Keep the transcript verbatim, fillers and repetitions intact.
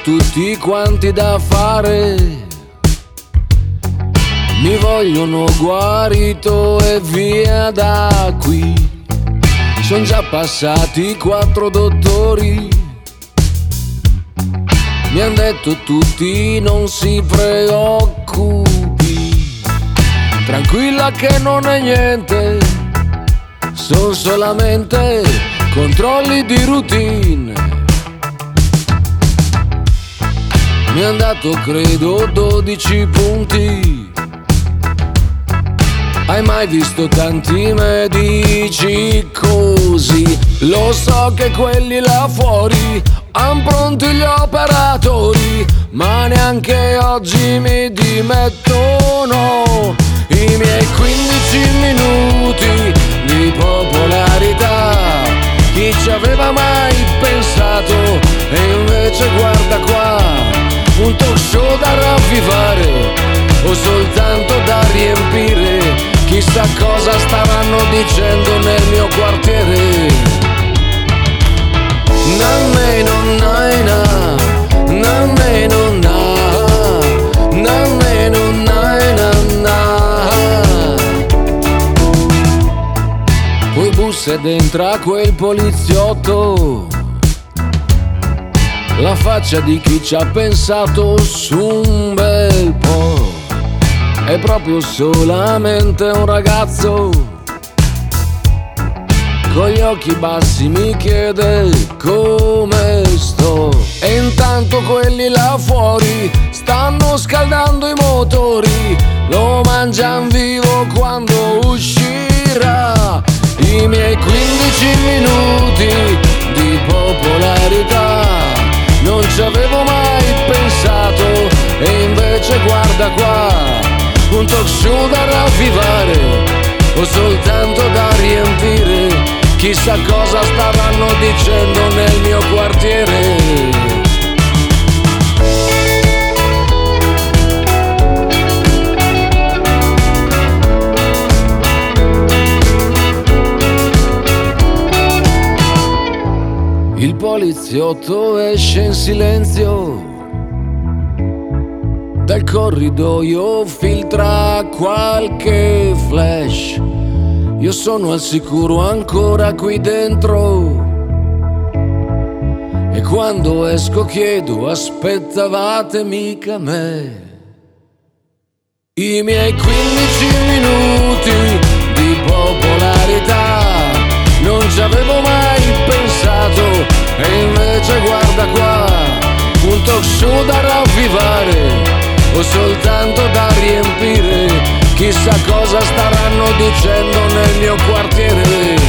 tutti quanti da fare, mi vogliono guarito e via da qui. Son già passati quattro dottori, mi han detto tutti non si preoccupi, tranquilla che non è niente, son solamente controlli di routine. Mi han dato credo dodici punti. Hai mai visto tanti medici così? Lo so che quelli là fuori han pronti gli operatori, ma neanche oggi mi dimettono i miei quindici minuti di popolarità. Chi ci aveva mai pensato? E invece guarda qua, un talk show da ravvivare o soltanto da riempire. Chissà cosa staranno dicendo nel mio quartiere. Nanne non naina, nanne non na, nanne non naina na. Poi bussa ed entra quel poliziotto, la faccia di chi ci ha pensato su un bel po'. È proprio solamente un ragazzo, con gli occhi bassi mi chiede come sto. E intanto quelli là fuori stanno scaldando i motori, lo mangian vivo quando uscirà. I miei quindici minuti di popolarità non ci avevo mai pensato, e invece guarda qua, un talk show da ravvivare o soltanto da riempire. Chissà cosa staranno dicendo nel mio quartiere. Il poliziotto esce in silenzio dal corridoio, filtra qualche flash. Io sono al sicuro ancora qui dentro, e quando esco chiedo aspettavate mica me. I miei quindici minuti di popolarità non ci avevo mai pensato, e invece guarda qua, un talk show da ravvivare o soltanto da riempire. Chissà cosa staranno dicendo nel mio quartiere.